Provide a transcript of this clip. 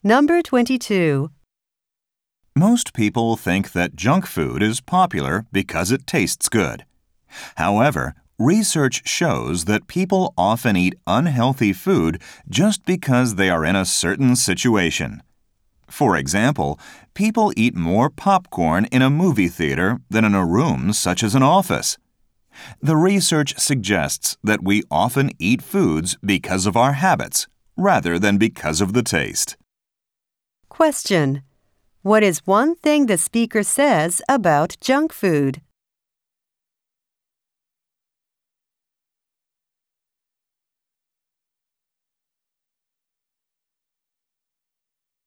Number 22. Most people think that junk food is popular because it tastes good. However, research shows that people often eat unhealthy food just because they are in a certain situation. For example, people eat more popcorn in a movie theater than in a room such as an office. The research suggests that we often eat foods because of our habits, rather than because of the taste. Question. What is one thing the speaker says about junk food?